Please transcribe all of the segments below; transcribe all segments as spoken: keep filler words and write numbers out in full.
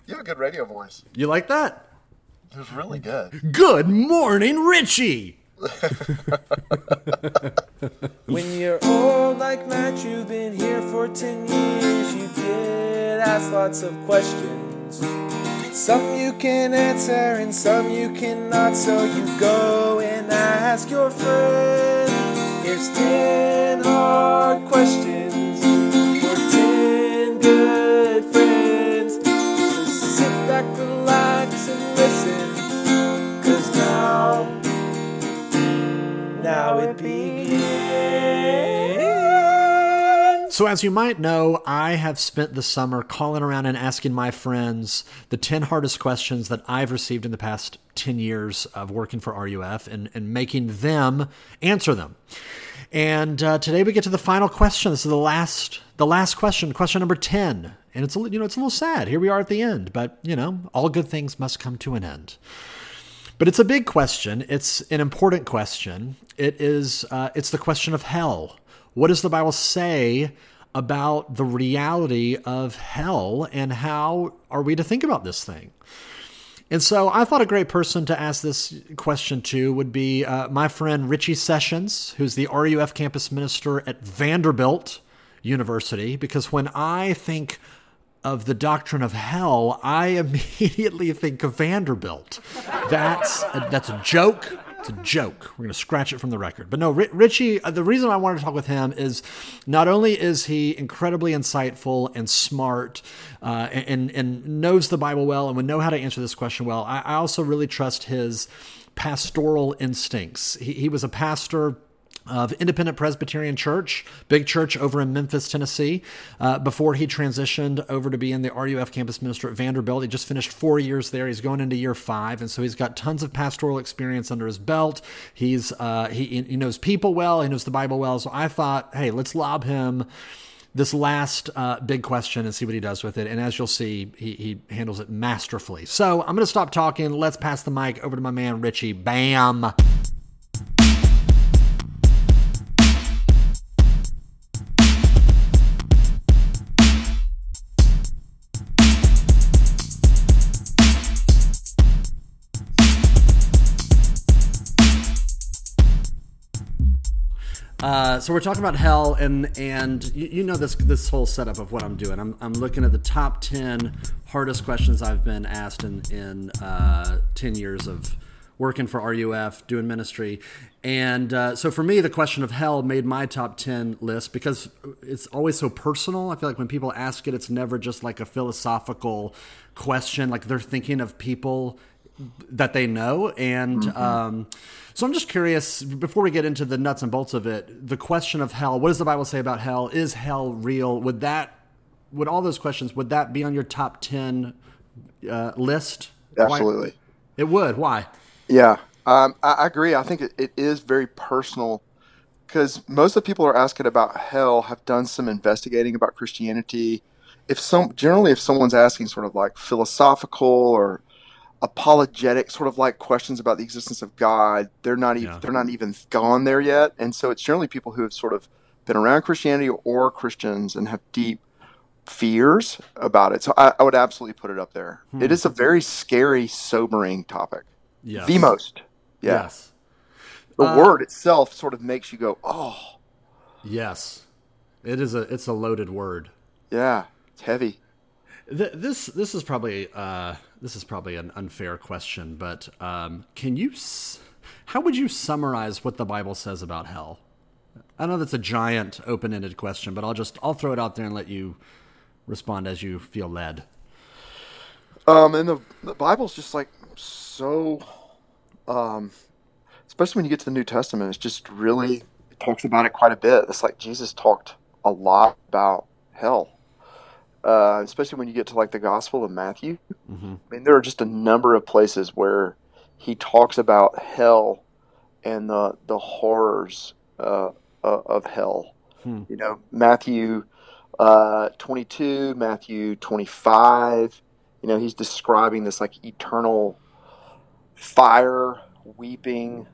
You have a good radio voice. You like that? It was really good. Good morning, Richie. When you're old like Matt, you've been here for ten years. You did ask lots of questions. Some you can answer and some you cannot. So you go and ask your friend. Here's ten hard questions for ten good friends. So sit back, relax, and listen. Cause now, now it begins. So as you might know, I have spent the summer calling around and asking my friends the ten hardest questions that I've received in the past ten years of working for R U F and, and making them answer them. And uh, today we get to the final question. This is the last the last question, question number ten. And it's a, you know, it's a little sad. Here we are at the end, but you know, all good things must come to an end. But it's a big question. It's an important question. It is uh, it's the question of hell. What does the Bible say about the reality of hell, and how are we to think about this thing? And so I thought a great person to ask this question to would be uh, my friend Richie Sessions, who's the R U F campus minister at Vanderbilt University, because when I think of the doctrine of hell, I immediately think of Vanderbilt. That's a, that's a joke. It's a joke. We're going to scratch it from the record. But no, Richie, the reason I wanted to talk with him is not only is he incredibly insightful and smart uh, and, and knows the Bible well and would know how to answer this question well, I, I also really trust his pastoral instincts. He, he was a pastor of Independent Presbyterian Church, big church over in Memphis, Tennessee, uh, before he transitioned over to being the R U F campus minister at Vanderbilt. He just finished four years there. He's going into year five, and so he's got tons of pastoral experience under his belt. He's uh, he, he knows people well. He knows the Bible well. So I thought, hey, let's lob him this last uh, big question and see what he does with it. And as you'll see, he, he handles it masterfully. So I'm going to stop talking. Let's pass the mic over to my man, Richie. Bam. Uh, so we're talking about hell, and and you, you know this this whole setup of what I'm doing. I'm I'm looking at the top ten hardest questions I've been asked in in uh, ten years of working for R U F, doing ministry, and uh, so for me, the question of hell made my top ten list because it's always so personal. I feel like when people ask it, it's never just like a philosophical question, like they're thinking of people that they know. And mm-hmm. um, so I'm just curious, before we get into the nuts and bolts of it, the question of hell, what does the Bible say about hell? Is hell real? Would that, would all those questions, would that be on your top ten uh, list? Absolutely. Why? It would. Why? Yeah, um, I, I agree. I think it, it is very personal because most of the people who are asking about hell have done some investigating about Christianity. If some, generally, if someone's asking sort of like philosophical or apologetic sort of like questions about the existence of God, they're not even yeah. they're not even gone there yet. And so it's generally people who have sort of been around Christianity or Christians and have deep fears about it. So I, I would absolutely put it up there. Hmm. It is a very scary, sobering topic. Yes. The most. Yeah. Yes. The uh, word itself sort of makes you go, oh. Yes. It is a it's a loaded word. Yeah. It's heavy. This this is probably uh, this is probably an unfair question, but um, can you? How would you summarize what the Bible says about hell? I know that's a giant open-ended question, but I'll just I'll throw it out there and let you respond as you feel led. Um, and the the Bible's just like so, um, especially when you get to the New Testament, it's just really it talks about it quite a bit. It's like Jesus talked a lot about hell. Uh, especially when you get to like the Gospel of Matthew. Mm-hmm. I mean, there are just a number of places where he talks about hell and the the horrors uh, uh, of hell. Hmm. You know, Matthew uh, twenty-two, Matthew twenty-five. You know, he's describing this like eternal fire, weeping,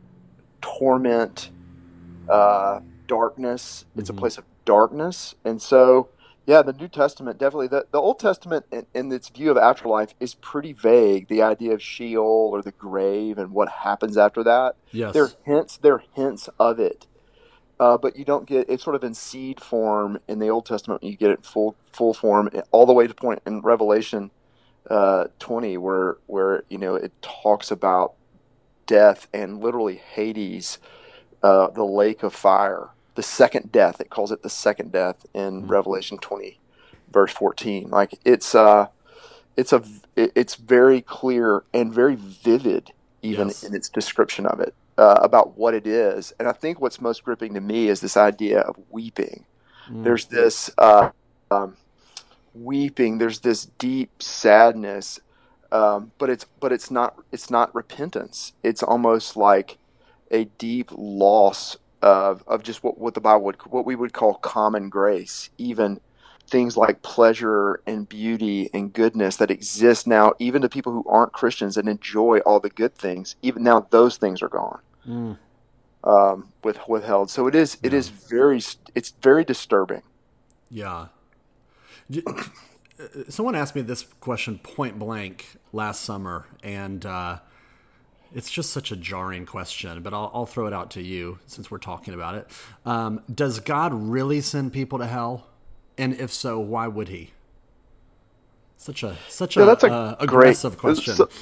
torment, uh, darkness. It's mm-hmm. a place of darkness, and so. Yeah, the New Testament definitely. The, the Old Testament, in, in its view of afterlife, is pretty vague. The idea of Sheol or the grave and what happens after that. There are Yes. hints. There are hints of it, uh, but you don't get it's sort of in seed form in the Old Testament. You get it in full full form all the way to the point in Revelation uh, twenty, where where you know it talks about death and literally Hades, uh, the lake of fire, the second death. It calls it the second death in Mm. Revelation twenty, verse fourteen. Like it's uh it's a it- it's very clear and very vivid, even Yes. in its description of it, uh, about what it is. And I think what's most gripping to me is this idea of weeping. Mm. There's this uh, um, weeping. There's this deep sadness, um, but it's but it's not it's not repentance. It's almost like a deep loss of of just what, what the Bible would what we would call common grace, even things like pleasure and beauty and goodness that exist now, even to people who aren't Christians and enjoy all the good things. Even now, those things are gone, Mm. um, with withheld. So it is it Yeah. is very it's very disturbing. Yeah. J- uh, Someone asked me this question point blank last summer, and uh, it's just such a jarring question, but I'll, I'll throw it out to you since we're talking about it. Um, does God really send people to hell? And if so, why would he? Such a such Yeah, a, that's a uh, great aggressive question. so-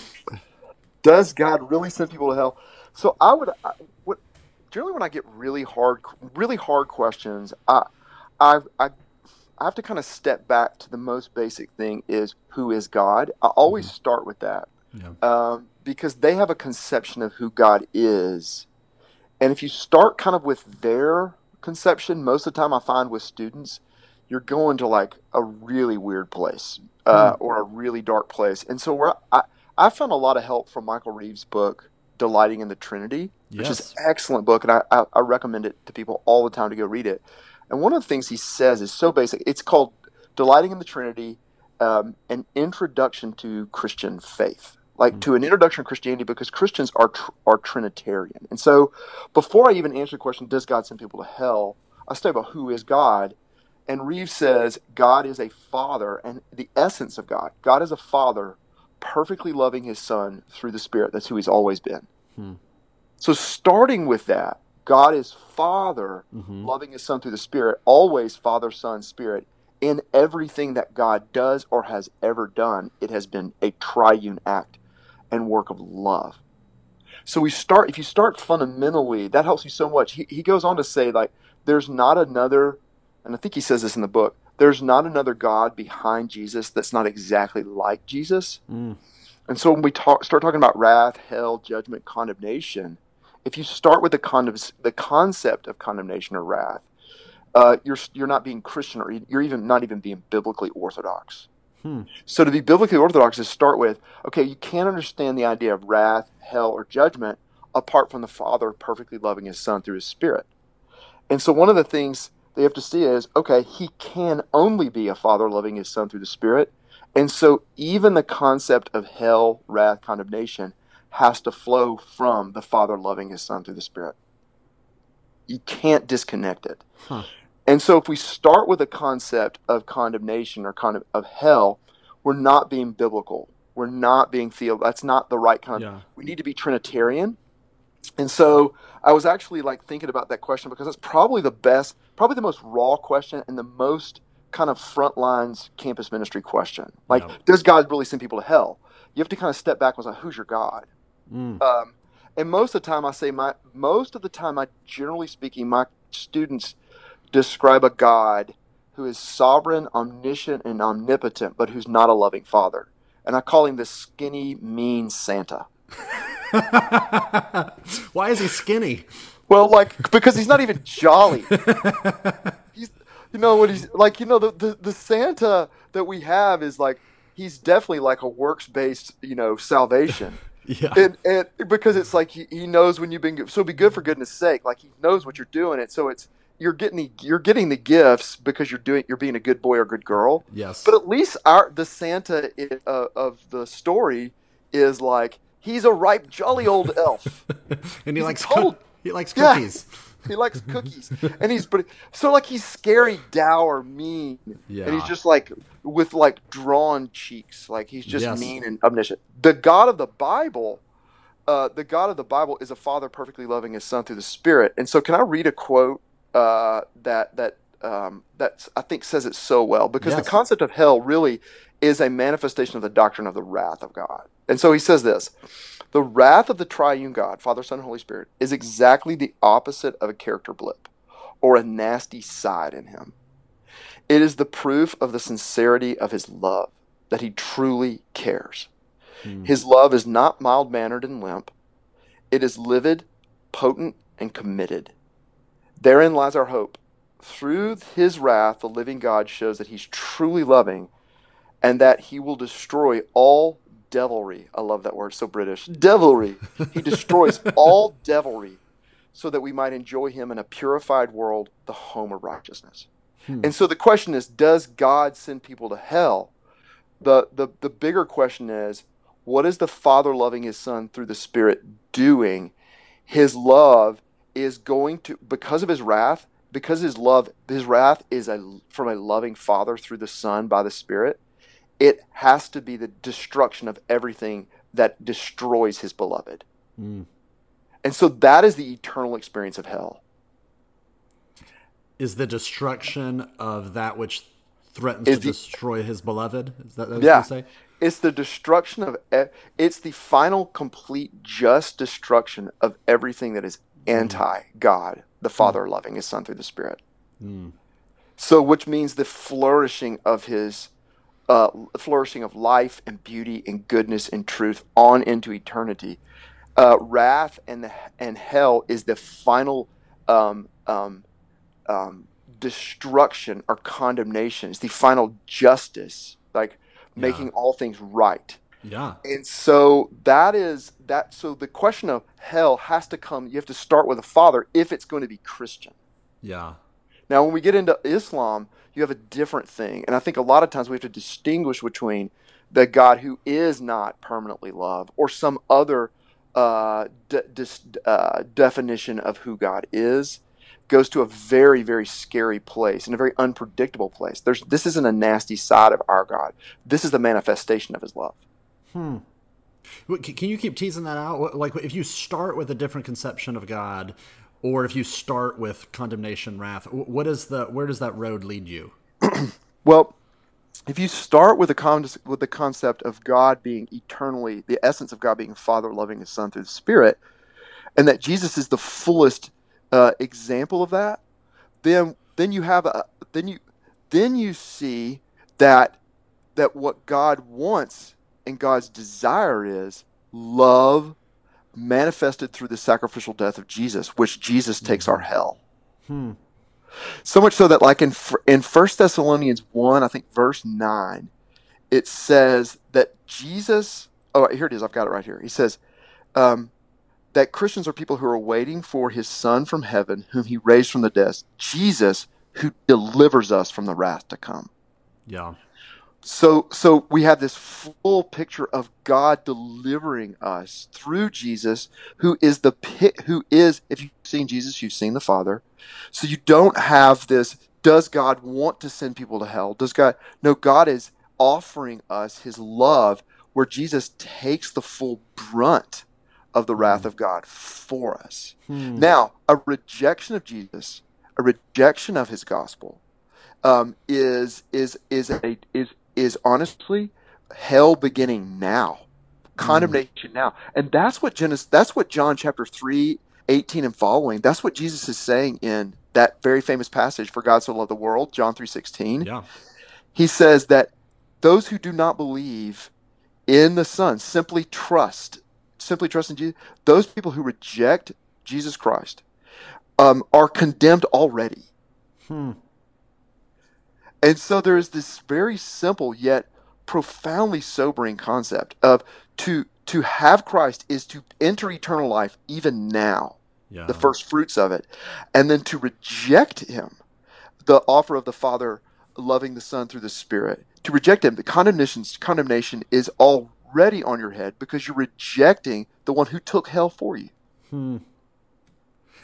does God really send people to hell? So I would, I, what, generally when I get really hard, really hard questions, I, I, I, I have to kind of step back to the most basic thing: is who is God? I always Mhm. start with that, Yeah. um, because they have a conception of who God is, and if you start kind of with their conception, most of the time I find with students, you're going to like a really weird place, uh, Hmm. or a really dark place. And so where I, I found a lot of help from Michael Reeves' book, Delighting in the Trinity, which is Yes. an excellent book, and I, I, I recommend it to people all the time to go read it. And one of the things he says is so basic. It's called Delighting in the Trinity, um, an introduction to Christian faith, like Hmm. to an introduction to Christianity, because Christians are tr- are Trinitarian. And so before I even answer the question, does God send people to hell, I say about who is God. And Reeves says God is a father, and the essence of God, God is a father perfectly loving his son through the Spirit. That's who he's always been. Hmm. So starting with that, God is Father Hmm. loving his son through the Spirit, always Father, Son, Spirit. In everything that God does or has ever done, it has been a triune act and work of love. So we start, if you start fundamentally, that helps you so much. He, he goes on to say, like, there's not another, and I think he says this in the book, there's not another God behind Jesus that's not exactly like Jesus. Mm. And so when we talk, start talking about wrath, hell, judgment, condemnation, if you start with the, con- the concept of condemnation or wrath, uh, you're you're not being Christian, or you're even not even being biblically orthodox. Hmm. So to be biblically orthodox is start with, okay, you can't understand the idea of wrath, hell, or judgment apart from the Father perfectly loving his Son through his Spirit. And so one of the things they have to see is, okay, he can only be a Father loving his Son through the Spirit. And so even the concept of hell, wrath, condemnation has to flow from the Father loving his Son through the Spirit. You can't disconnect it. Huh. And so if we start with a concept of condemnation or kind of, of hell, we're not being biblical. We're not being theo. That's not the right kind of. Yeah. We need to be Trinitarian. And so I was actually like thinking about that question because it's probably the best, probably the most raw question and the most kind of front lines campus ministry question. Like, Yeah. does God really send people to hell? You have to kind of step back and say, who's your God? Mm. Um, and most of the time I say my, most of the time I, generally speaking, my students describe a God who is sovereign, omniscient, and omnipotent, but who's not a loving father. And I call him the skinny, mean Santa. Why is he skinny? Well, like, because he's not even jolly. He's, you know, what he's like, you know, the, the, the Santa that we have is like, he's definitely like a works-based, you know, salvation. Yeah. And, and because it's like, he, he knows when you've been, so be good for goodness sake. Like, he knows what you're doing. It. So it's, you're getting the, you're getting the gifts because you're doing, you're being a good boy or good girl. Yes. But at least our, the Santa uh, of the story is like, he's a ripe, jolly old elf. And he He's likes told- cook- he likes Yeah. cookies. He likes cookies, and he's but so like he's scary, dour, mean, Yeah. and he's just like with like drawn cheeks, like he's just Yes. mean and omniscient. The God of the Bible, uh, the God of the Bible is a Father perfectly loving His Son through the Spirit. And so, can I read a quote uh, that that um, that I think says it so well? Because Yes. the concept of hell really is a manifestation of the doctrine of the wrath of God. And so he says this. The wrath of the triune God, Father, Son, and Holy Spirit, is exactly the opposite of a character blip or a nasty side in Him. It is the proof of the sincerity of His love, that He truly cares. Hmm. His love is not mild-mannered and limp. It is livid, potent, and committed. Therein lies our hope. Through His wrath, the living God shows that He's truly loving and that He will destroy all devilry. I love that word, so British. Devilry. He destroys all devilry so that we might enjoy Him in a purified world, the home of righteousness. Hmm. And so the question is, does God send people to hell? The, the, the bigger question is, what is the Father loving His Son through the Spirit doing? His love is going to, because of His wrath, because His love, His wrath is a, from a loving Father through the Son by the Spirit. It has to be the destruction of everything that destroys His beloved. Mm. And so that is the eternal experience of hell. Is the destruction of that which threatens is to the, destroy His beloved? Is that what yeah, you say? It's the destruction of, it's the final, complete, just destruction of everything that is anti-God, the Father mm. loving His Son through the Spirit. Mm. So, which means the flourishing of His Uh, flourishing of life and beauty and goodness and truth on into eternity. Uh, wrath and the, and hell is the final um, um, um, destruction or condemnation. It's the final justice, like yeah. making all things right. Yeah. And so that is that. So the question of hell has to come. You have to start with a Father if it's going to be Christian. Yeah. Now, when we get into Islam, you have a different thing. And I think a lot of times we have to distinguish between the God who is not permanently love or some other uh, de- dis- uh, definition of who God is goes to a very, very scary place and a very unpredictable place. There's This isn't a nasty side of our God. This is the manifestation of His love. Hmm. Can you keep teasing that out? Like if you start with a different conception of God, or if you start with condemnation, wrath, what is the where does that road lead you? Well, if you start with the con- with the concept of God being eternally, the essence of God being Father loving His Son through the Spirit, and that Jesus is the fullest uh, example of that, then then you have a then you then you see that that what God wants and God's desire is love manifested through the sacrificial death of Jesus, which Jesus takes our hell. Hmm. So much so that like in in First Thessalonians one, I think verse nine, it says that Jesus, oh, here it is, I've got it right here. He says um, that Christians are people who are waiting for His Son from heaven, whom He raised from the dead, Jesus, who delivers us from the wrath to come. Yeah. So so we have this full picture of God delivering us through Jesus, who is the who is, if you've seen Jesus, you've seen the Father. So you don't have this, does God want to send people to hell? Does God, no, God is offering us His love where Jesus takes the full brunt of the wrath of God for us. Hmm. Now, a rejection of Jesus, a rejection of His gospel, um, is is is a is is honestly hell beginning now, condemnation mm. now, and that's what Genesis, that's what John chapter three, eighteen and following. That's what Jesus is saying in that very famous passage. For God so loved the world, John three sixteen. Yeah, He says that those who do not believe in the Son, simply trust, simply trust in Jesus. Those people who reject Jesus Christ um, are condemned already. Hmm. And so there is this very simple yet profoundly sobering concept of to to have Christ is to enter eternal life even now, yeah. the first fruits of it, and then to reject Him, the offer of the Father loving the Son through the Spirit, to reject Him, the condemnation condemnation is already on your head because you're rejecting the one who took hell for you. Hmm.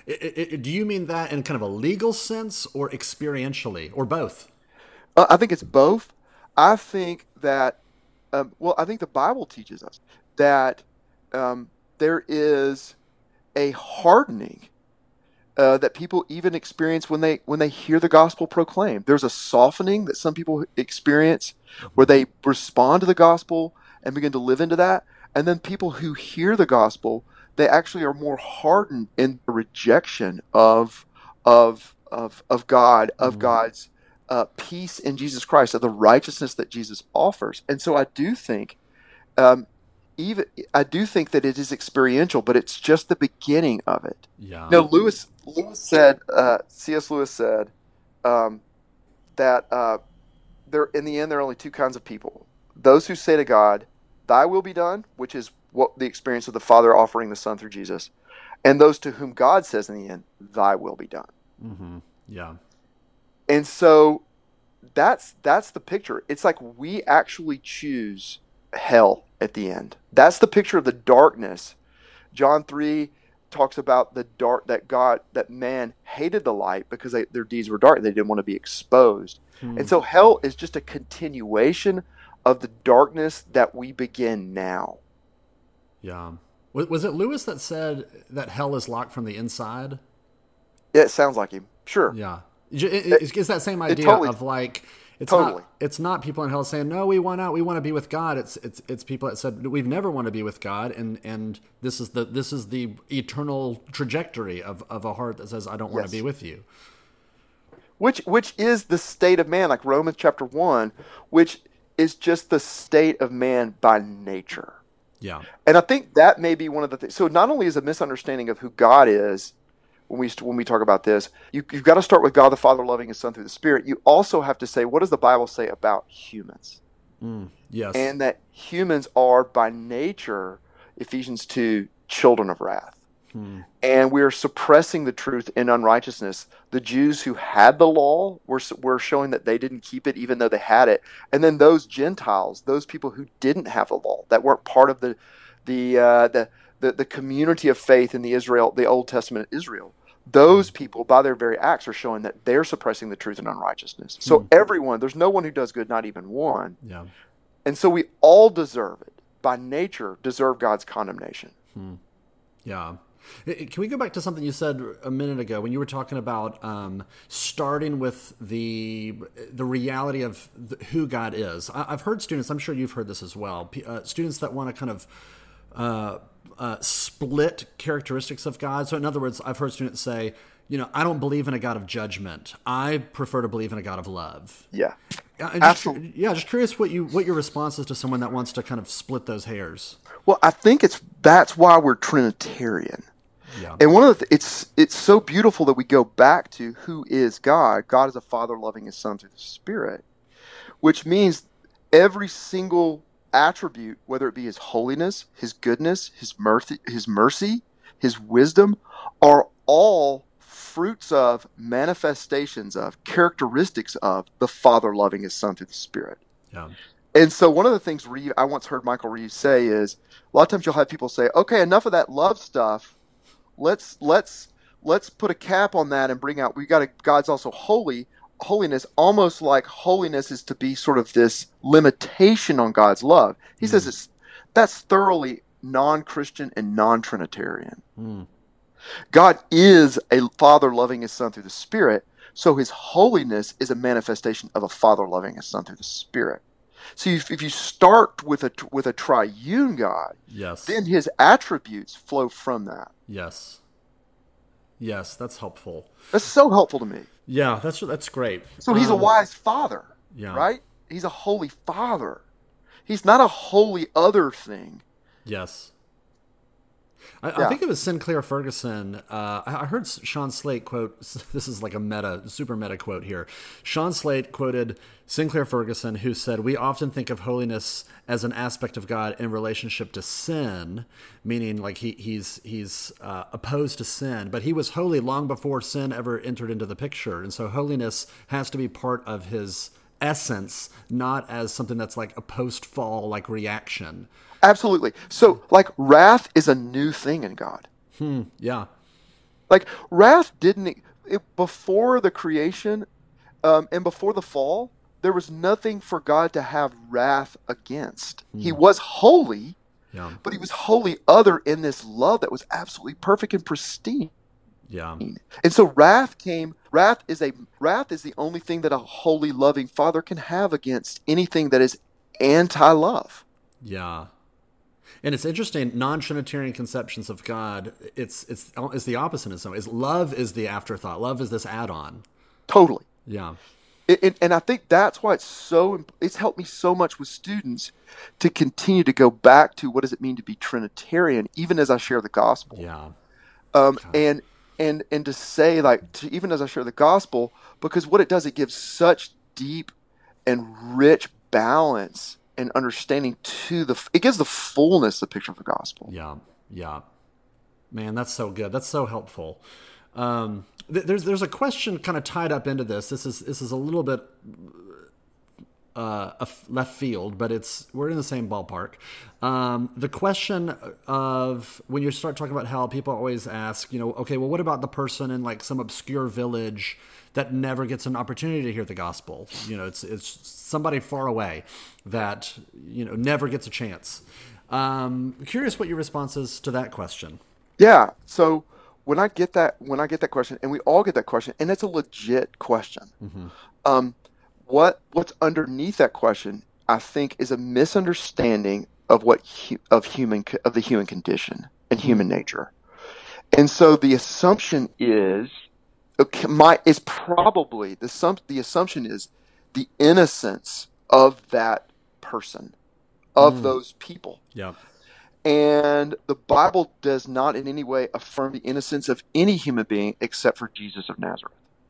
I- I- do you mean that in kind of a legal sense or experientially or both? Uh, I think it's both. I think that, um, well, I think the Bible teaches us that um, there is a hardening uh, that people even experience when they when they hear the gospel proclaimed. There's a softening that some people experience where they respond to the gospel and begin to live into that. And then people who hear the gospel, they actually are more hardened in the rejection of of of of God, of Mm. God's uh, peace in Jesus Christ, of the righteousness that Jesus offers. And so I do think um, even I do think that it is experiential, but it's just the beginning of it. Yeah. No, Lewis Lewis said, uh, C S. Lewis said um, that uh, there in the end there are only two kinds of people: those who say to God, "Thy will be done," which is what the experience of the Father offering the Son through Jesus, and those to whom God says in the end, "Thy will be done." Mm-hmm. Yeah. And so that's that's the picture. It's like we actually choose hell at the end. That's the picture of the darkness. John three talks about the dark that God that man hated the light because they, their deeds were dark. They didn't want to be exposed. Hmm. And so hell is just a continuation of the darkness that we begin now. Yeah. Was, was it Lewis that said that hell is locked from the inside? It sounds like him. Sure. Yeah. Is, is that same idea totally- of like it's Totally. not it's not people in hell saying no, we want out, we want to be with God. It's it's it's people that said we've never want to be with God, and and this is the this is the eternal trajectory of, of a heart that says I don't want Yes. to be with you. Which which is the state of man, like Romans chapter one, which is just the state of man by nature. Yeah. And I think that may be one of the things. So not only is a misunderstanding of who God is when we when we talk about this, you, you've got to start with God the Father loving His Son through the Spirit. You also have to say, what does the Bible say about humans? Mm, yes. And that humans are by nature, Ephesians two, children of wrath. Hmm. And we are suppressing the truth in unrighteousness. The Jews who had the law were, were showing that they didn't keep it even though they had it. And then those Gentiles, those people who didn't have the law, that weren't part of the the uh, the, the the community of faith in the Israel, the Old Testament Israel, those people by their very acts are showing that they're suppressing the truth in unrighteousness. So Hmm. everyone, there's no one who does good, not even one. Yeah. And so we all deserve it. By nature, deserve God's condemnation. Hmm. Yeah. Can we go back to something you said a minute ago when you were talking about um, starting with the the reality of the, who God is? I, I've heard students, I'm sure you've heard this as well, uh, students that want to kind of uh, uh, split characteristics of God. So in other words, I've heard students say, you know, I don't believe in a God of judgment. I prefer to believe in a God of love. Yeah. Uh, and just, Absolutely. yeah, just curious what you what your response is to someone that wants to kind of split those hairs. Well, I think it's that's why we're Trinitarian. Yeah. And one of the it's it's so beautiful that we go back to who is God. God is a Father loving His Son through the Spirit, which means every single attribute, whether it be His holiness, His goodness, His mercy, His mercy, His wisdom, are all fruits of, manifestations of, characteristics of the Father loving His Son through the Spirit. Yeah. And so one of the things Reeve, I once heard Michael Reeves say is, a lot of times you'll have people say, okay, enough of that love stuff. Let's let's let's put a cap on that and bring out we got to God's also holy holiness, almost like holiness is to be sort of this limitation on God's love. He Mm. says it's that's thoroughly non-Christian and non-Trinitarian. Mm. God is a Father loving His Son through the Spirit, so His holiness is a manifestation of a Father loving His Son through the Spirit. So if, if you start with a with a triune God, Yes. then His attributes flow from that. Yes. Yes, that's helpful. That's so helpful to me. Yeah, that's that's great. So He's a Um, wise Father, Yeah. right? He's a holy Father. He's not a holy other thing. Yes. I, Yeah. I think it was Sinclair Ferguson. Uh, I I heard Sean Slate quote, this is like a meta, super meta quote here. Sean Slate quoted Sinclair Ferguson, who said, "We often think of holiness as an aspect of God in relationship to sin," meaning like he, he's he's uh, opposed to sin, but He was holy long before sin ever entered into the picture. And so holiness has to be part of His essence, not as something that's like a post-fall like reaction. Absolutely. So, like, wrath is a new thing in God. Hmm, yeah. Like wrath didn't it, before the creation um, and before the fall. There was nothing for God to have wrath against. He Hmm. was holy, Yeah. but he was wholly other in this love that was absolutely perfect and pristine. Yeah. And so wrath came. Wrath is a wrath is the only thing that a holy, loving Father can have against anything that is anti-love. Yeah. And it's interesting, non-Trinitarian conceptions of God, it's it's it's the opposite in some ways. Love is the afterthought. Love is this add-on. Totally. Yeah. It, it- and I think that's why it's so. imp- It's helped me so much with students to continue to go back to what does it mean to be Trinitarian, even as I share the gospel. Yeah. Um, Okay. and and and to say like to, even as I share the gospel, because what it does, it gives such deep and rich balance and understanding to the. It gives the fullness, the picture of the gospel. Yeah. Yeah. Man, that's so good. That's so helpful. Um, th- there's there's a question kind of tied up into this. This is this is a little bit uh, a f- left field, but it's we're in the same ballpark. Um, the question of when you start talking about hell, people always ask, you know, okay, well, what about the person in like some obscure village that never gets an opportunity to hear the gospel? You know, it's it's somebody far away that you know never gets a chance. Um, curious what your response is to that question. Yeah. So when I get that when I get that question, and we all get that question, and it's a legit question. Hmm. Um, what what's underneath that question, I think, is a misunderstanding of what hu- of human co- of the human condition and Hmm. human nature. And so the assumption is okay, my is probably the sum, the assumption is the innocence of that person, of Mm. those people. Yeah. And the Bible does not in any way affirm the innocence of any human being except for Jesus of Nazareth.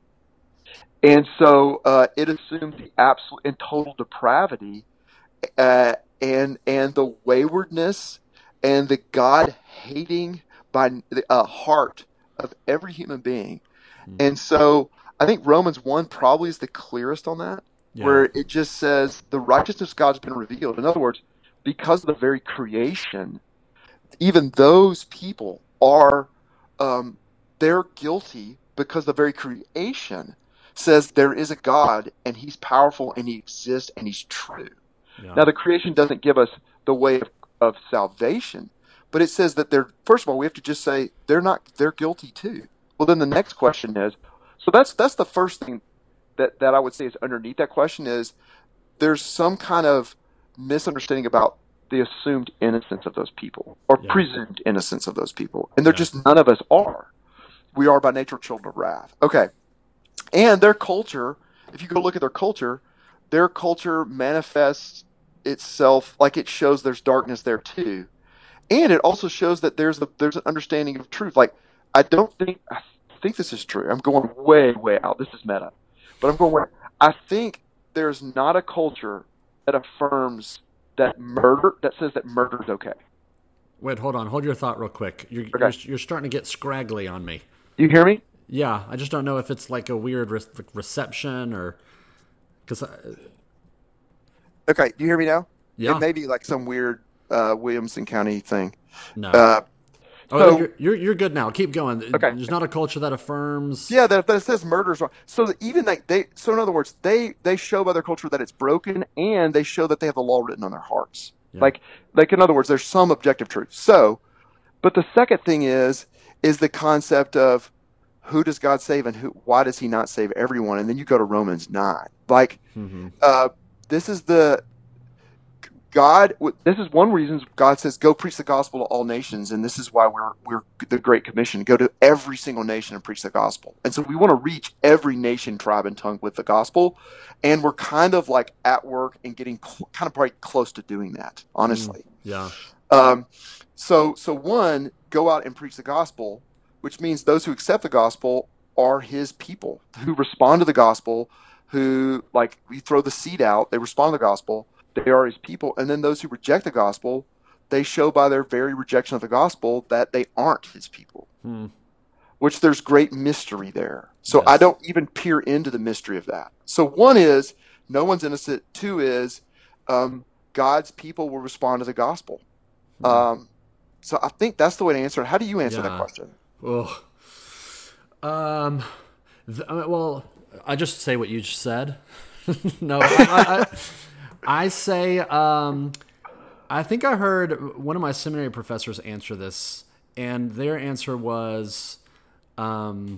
And so uh, it assumes the absolute and total depravity uh, and and the waywardness and the God hating by the uh, heart of every human being. And so I think Romans one probably is the clearest on that, Yeah. where it just says the righteousness of God's been revealed. In other words, because of the very creation, even those people are um, they're guilty because the very creation says there is a God and he's powerful and he exists and he's true. Yeah. Now the creation doesn't give us the way of, of salvation, but it says that they're first of all we have to just say they're not they're guilty too. Well then the next question is so that's that's the first thing that, that I would say is underneath that question is there's some kind of misunderstanding about the assumed innocence of those people or Yeah. presumed innocence of those people. And they're Yeah. just none of us are. We are by nature children of wrath. Okay. And their culture, if you go look at their culture, their culture manifests itself like it shows there's darkness there too. And it also shows that there's a, there's an understanding of truth. Like I don't think I think this is true. I'm going way way out. This is meta, but I'm going way. I think there's not a culture that affirms that murder that says that murder is okay. Wait, hold on. Hold your thought real quick. You're you're, Okay, you're starting to get scraggly on me. you hear me? Yeah, I just don't know if it's like a weird re- reception or because Okay, do you hear me now? It yeah, may be like some weird uh, Williamson County thing. no. Uh, Oh, so you're, you're you're good now. Keep going. okay, There's not a culture that affirms. yeah, that, that says murder is wrong. So that even like they, so in other words, they they show by their culture that it's broken, and they show that they have the law written on their hearts. Yeah. Like like in other words, there's some objective truth. So, but the second thing is is the concept of who does God save and who why does He not save everyone? And then you go to Romans nine. Like Hmm. uh, this is the God. This is one reason God says, "Go preach the gospel to all nations," and this is why we're we're the Great Commission: go to every single nation and preach the gospel. And so we want to reach every nation, tribe, and tongue with the gospel, and we're kind of like at work and getting cl- kind of probably close to doing that, honestly. Yeah. Um, so so one, go out and preach the gospel, which means those who accept the gospel are His people, who respond to the gospel, who like we throw the seed out, they respond to the gospel. They are His people. And then those who reject the gospel, they show by their very rejection of the gospel that they aren't His people, Hmm. which there's great mystery there. So Yes. I don't even peer into the mystery of that. So one is no one's innocent. Two is um, God's people will respond to the gospel. Um, so I think that's the way to answer it. How do you answer that Yeah. question? Ugh. Um, th- uh, well, I just say what you just said. no, I, I, I, I say, um, I think I heard one of my seminary professors answer this, and their answer was, um,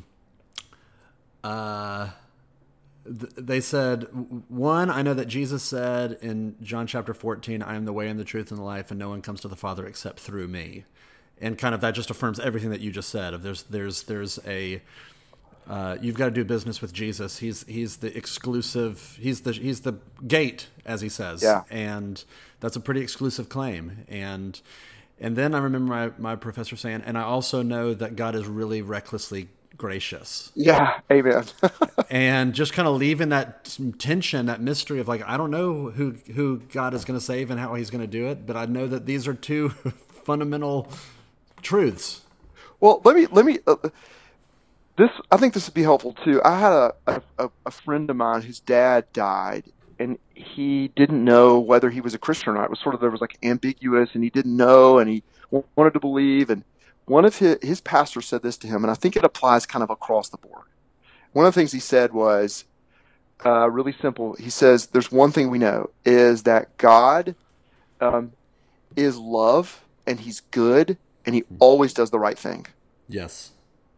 uh, th- they said, one, I know that Jesus said in John chapter fourteen, I am the way and the truth and the life, and no one comes to the Father except through me. And kind of that just affirms everything that you just said. Of there's there's there's a uh, you've got to do business with Jesus. He's he's the exclusive. He's the he's the gate, as he says. Yeah. And that's a pretty exclusive claim. And and then I remember my my professor saying, and I also know that God is really recklessly gracious. Yeah, amen. And just kind of leaving that tension, that mystery of like, I don't know who who God is going to save and how He's going to do it, but I know that these are two fundamental truths. Well, let me let me. Uh, this I think this would be helpful too. I had a, a a friend of mine whose dad died, and he didn't know whether he was a Christian or not. It was sort of there was like ambiguous, and he didn't know, and he wanted to believe. And one of his his pastors said this to him, and I think it applies kind of across the board. One of the things he said was uh, really simple. He says, "There's one thing we know is that God um, is love, and He's good." And He always does the right thing. Yes.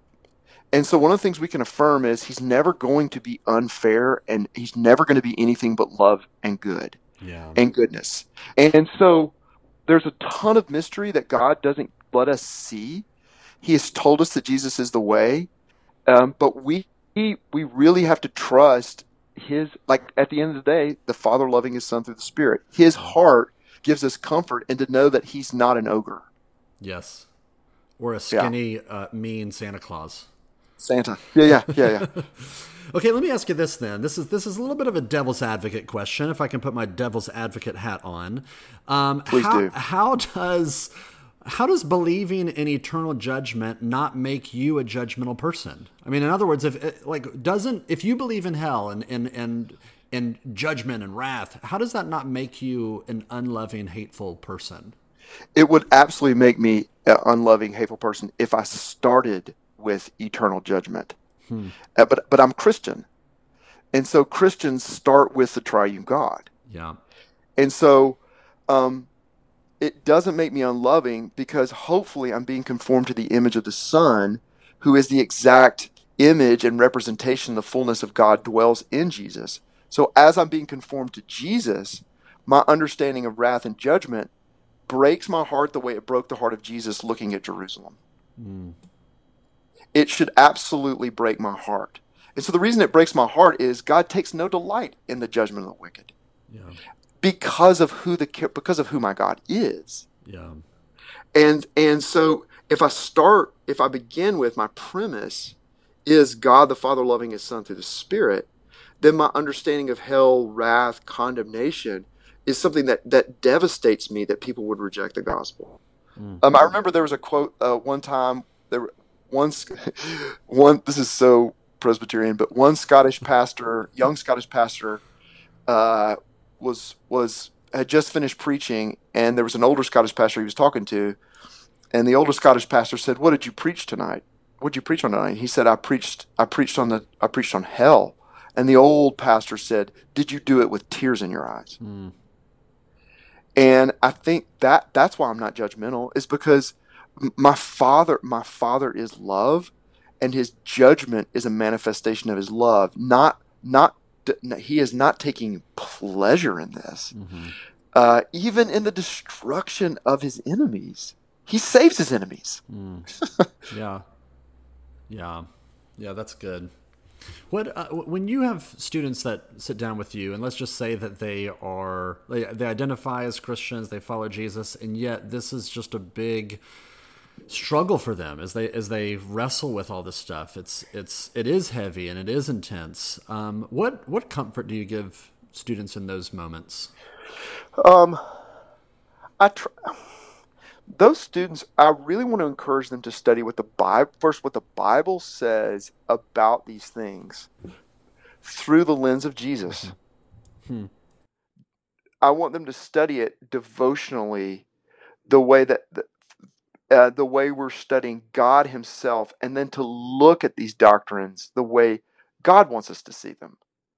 And so one of the things we can affirm is He's never going to be unfair, and He's never going to be anything but love and good Yeah. and goodness. And so there's a ton of mystery that God doesn't let us see. He has told us that Jesus is the way, um, but we we really have to trust His, like at the end of the day, the Father loving His Son through the Spirit. His heart gives us comfort, and to know that He's not an ogre. Yes. Or a skinny, yeah. uh, mean Santa Claus. Santa. Yeah, yeah, yeah, yeah. Okay, let me ask you this then. This is this is a little bit of a devil's advocate question, if I can put my devil's advocate hat on. Um, Please how, do. How does how does believing in eternal judgment not make you a judgmental person? I mean, in other words, if like doesn't if you believe in hell and and and and judgment and wrath, how does that not make you an unloving, hateful person? It would absolutely make me an unloving, hateful person if I started with eternal judgment. Hmm. Uh, but but I'm Christian, and so Christians start with the triune God. Yeah. And so um, it doesn't make me unloving because hopefully I'm being conformed to the image of the Son, who is the exact image and representation, the fullness of God dwells in Jesus. So as I'm being conformed to Jesus, my understanding of wrath and judgment breaks my heart the way it broke the heart of Jesus looking at Jerusalem. Mm. It should absolutely break my heart. And so the reason it breaks my heart is God takes no delight in the judgment of the wicked. Yeah. Because of who the because of who my God is. Yeah. And and so if I start if I begin with my premise is God the Father loving His Son through the Spirit, then my understanding of hell, wrath, condemnation is something that, that devastates me that people would reject the gospel. Mm. Um, I remember there was a quote uh, one time, there one, one, this is so Presbyterian, but one Scottish pastor, young Scottish pastor, uh, was, was, had just finished preaching, and there was an older Scottish pastor he was talking to, and the older Scottish pastor said, "What did you preach tonight? What did you preach on tonight?" He said, I preached, I preached on the, I preached on hell. And the old pastor said, "Did you do it with tears in your eyes?" Mm. And I think that that's why I'm not judgmental, is because my father, my father is love, and His judgment is a manifestation of His love. Not, not, He is not taking pleasure in this. Mm-hmm. Uh, even in the destruction of His enemies, He saves His enemies. Mm. Yeah, yeah, yeah. That's good. What uh, when you have students that sit down with you, and let's just say that they are they, they identify as Christians, they follow Jesus, and yet this is just a big struggle for them as they as they wrestle with all this stuff. It's it's it is heavy and it is intense. Um, what what comfort do you give students in those moments? Um, I try. Those students, I really want to encourage them to study what the Bible, first what the Bible says about these things through the lens of Jesus. Hmm. I want them to study it devotionally the way that, that uh, the way we're studying God himself, and then to look at these doctrines the way God wants us to see them.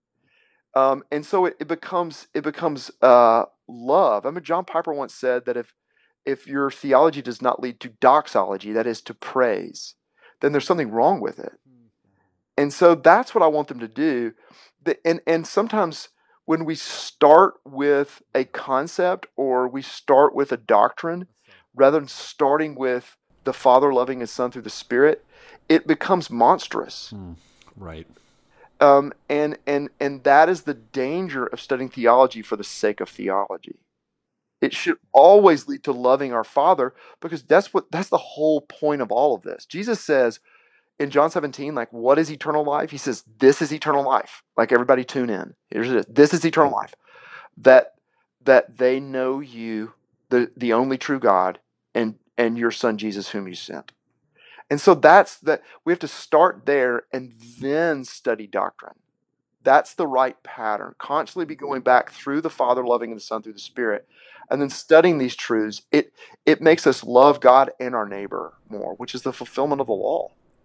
Um, and so it, it becomes it becomes uh, love. I mean, John Piper once said that if if your theology does not lead to doxology, that is to praise, then there's something wrong with it. And so that's what I want them to do. And and sometimes when we start with a concept or we start with a doctrine, rather than starting with the Father loving his Son through the Spirit, it becomes monstrous. Mm, right. Um, and and and that is the danger of studying theology for the sake of theology. It should always lead to loving our Father, because that's what that's the whole point of all of this. Jesus says in John seventeen, like, what is eternal life? He says, this is eternal life. Like, everybody tune in. Here's it. This is eternal life. That that they know you, the, the only true God, and and your Son Jesus whom you sent. And so that's that we have to start there and then study doctrine. That's the right pattern. Constantly be going back through the Father loving the Son through the Spirit, and then studying these truths. It it makes us love God and our neighbor more, which is the fulfillment of the law.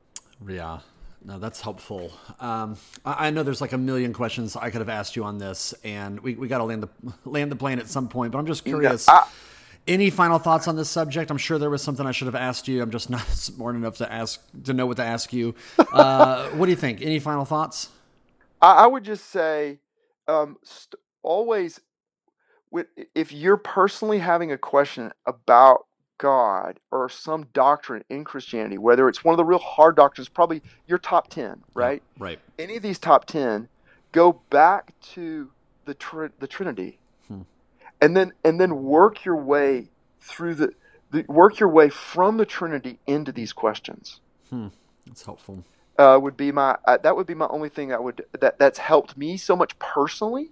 Yeah, no, that's helpful. Um, I, I know there's like a million questions I could have asked you on this, and we, we got to land the land the plane at some point. But I'm just curious. I, any final thoughts on this subject? I'm sure there was something I should have asked you. I'm just not smart enough to ask to know what to ask you. Uh, what do you think? Any final thoughts? I, I would just say, um, st- always, with, if you're personally having a question about God or some doctrine in Christianity, whether it's one of the real hard doctrines, probably your top ten, right? Yeah, right. Any of these top ten, go back to the tr- the Trinity, hmm. and then and then work your way through the, the work your way from the Trinity into these questions. Hmm. That's helpful. Uh, would be my uh, that would be my only thing that would that that's helped me so much personally.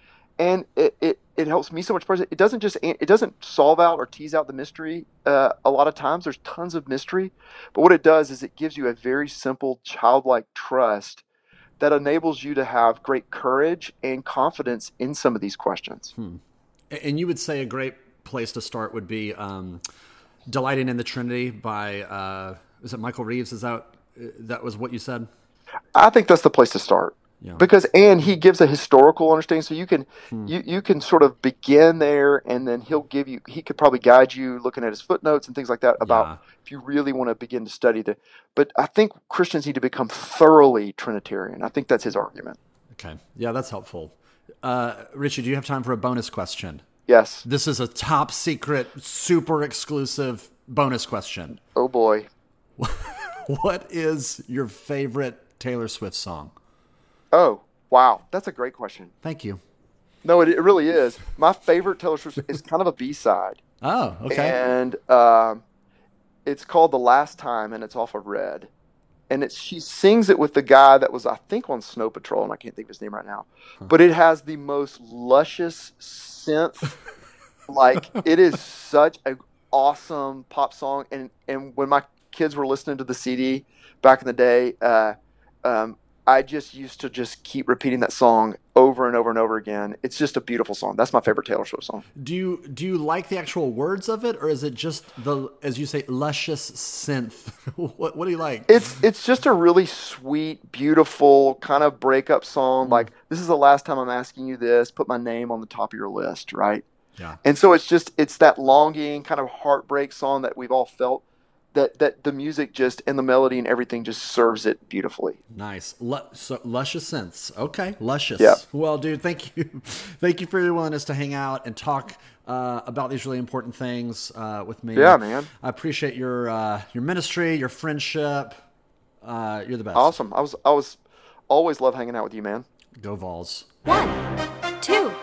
And it, it, it helps me so much. It doesn't just it doesn't solve out or tease out the mystery. Uh, a lot of times, there's tons of mystery, but what it does is it gives you a very simple, childlike trust that enables you to have great courage and confidence in some of these questions. Hmm. And you would say a great place to start would be um, "Delighting in the Trinity" by uh, is it Michael Reeves? Is that that was what you said? I think that's the place to start. Yeah. Because and he gives a historical understanding, so you can hmm. you, you can sort of begin there, and then he'll give you he could probably guide you looking at his footnotes and things like that about yeah. if you really want to begin to study the. But I think Christians need to become thoroughly Trinitarian. I think that's his argument. Okay, yeah, that's helpful. Uh, Richie, do you have time for a bonus question? Yes. This is a top secret, super exclusive bonus question. Oh boy. What is your favorite Taylor Swift song? Oh, wow. That's a great question. Thank you. No, it, it really is. My favorite Taylor Swift is kind of a B-side. Oh, okay. And um, it's called The Last Time, and it's off of Red. And it's she sings it with the guy that was, I think, on Snow Patrol, and I can't think of his name right now. Huh. But it has the most luscious synth. Like, it is such an awesome pop song. And, and when my kids were listening to the C D back in the day, uh, um, I just used to just keep repeating that song over and over and over again. It's just a beautiful song. That's my favorite Taylor Swift song. Do you do you like the actual words of it, or is it just the, as you say, luscious synth? what what do you like? It's it's just a really sweet, beautiful kind of breakup song. Mm. Like, this is the last time I'm asking you this. Put my name on the top of your list, right? Yeah. And so it's just it's that longing kind of heartbreak song that we've all felt. That, that the music just and the melody and everything just serves it beautifully. Nice. L- so, luscious synths. Okay. Luscious. Yeah. Well, dude, thank you. Thank you for your willingness to hang out and talk uh, about these really important things uh, with me. Yeah, man. I appreciate your uh, your ministry, your friendship. Uh, you're the best. Awesome. I was I was always love hanging out with you, man. Go Vols. One, two.